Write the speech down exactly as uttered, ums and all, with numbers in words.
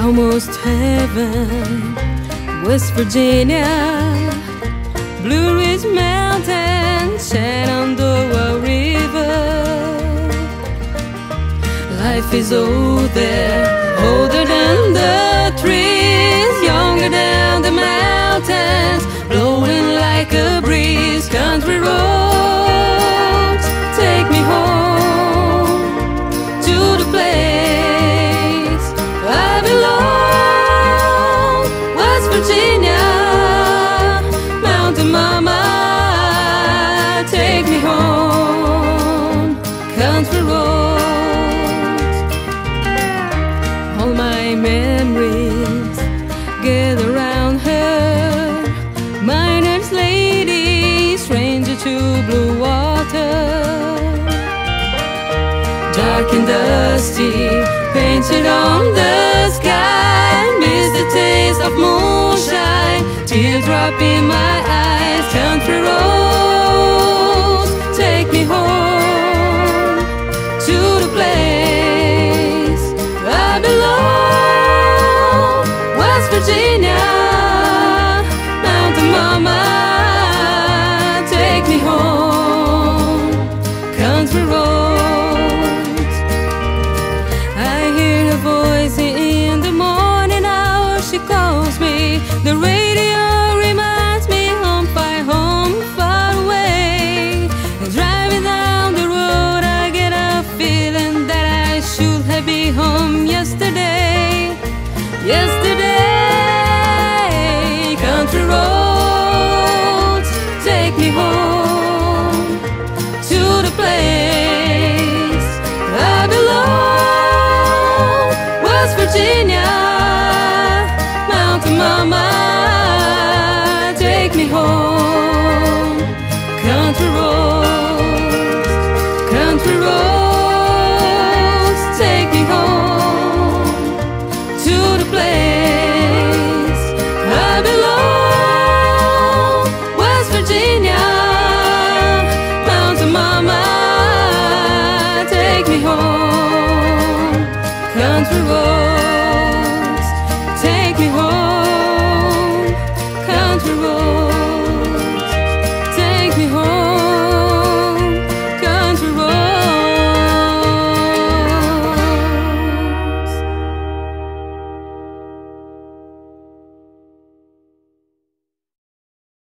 Almost heaven, West Virginia, Blue Ridge Mountains, Shenandoah River. Life is old there, older than the trees, younger than the mountains, blowing like a breeze. Country roads, take me home to the place I belong. West Virginia, Mountain Mama, take me home. Country roads, all my memories gather around her. Miner's lady, stranger to blue water, dark and dusty, painted on the sky. Miss the taste of moonshine, teardrop in my eyes. Country roads, take me home to the place I belong. West Virginia, Mountain Mama, take me home. Country roads, I hear her voice in the morning hour. She calls me. The radio reminds me home, far home, far away. And driving down the road, I get a feeling that I should have been home yesterday. Yesterday, country roads, take me home to the place I belong. West Virginia, Mountain Mama, take me home. Country roads, country roads, take me home to the place I belong. West Virginia, Mountain Mama, take me home. Country roads.